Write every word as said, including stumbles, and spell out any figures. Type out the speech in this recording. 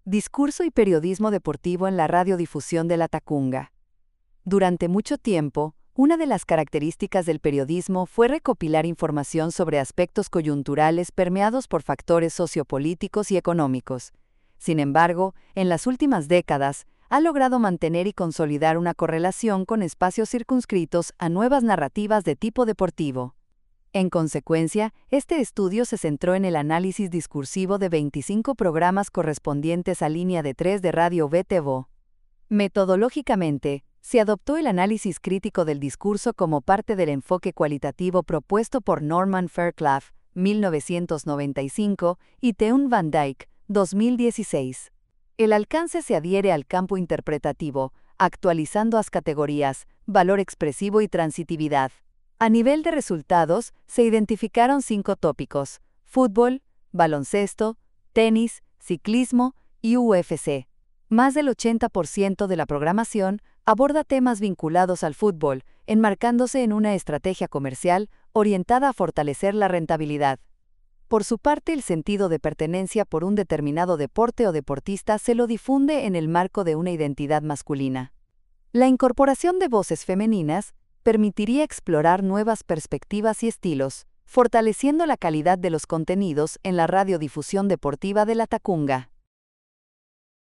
Discurso y periodismo deportivo en la radiodifusión de la Tacunga. Durante mucho tiempo, una de las características del periodismo fue recopilar información sobre aspectos coyunturales permeados por factores sociopolíticos y económicos. Sin embargo, en las últimas décadas, ha logrado mantener y consolidar una correlación con espacios circunscritos a nuevas narrativas de tipo deportivo. En consecuencia, este estudio se centró en el análisis discursivo de veinticinco programas correspondientes a Línea de tres de Radio V T V O. Metodológicamente, se adoptó el análisis crítico del discurso como parte del enfoque cualitativo propuesto por Norman Fairclough, mil novecientos noventa y cinco, y Teun Van Dyke, dos mil dieciséis. El alcance se adhiere al campo interpretativo, actualizando las categorías, valor expresivo y transitividad. A nivel de resultados, se identificaron cinco tópicos: fútbol, baloncesto, tenis, ciclismo y U F C. Más del ochenta por ciento de la programación aborda temas vinculados al fútbol, enmarcándose en una estrategia comercial orientada a fortalecer la rentabilidad. Por su parte, el sentido de pertenencia por un determinado deporte o deportista se lo difunde en el marco de una identidad masculina. La incorporación de voces femeninas permitiría explorar nuevas perspectivas y estilos, fortaleciendo la calidad de los contenidos en la radiodifusión deportiva de la Tacunga.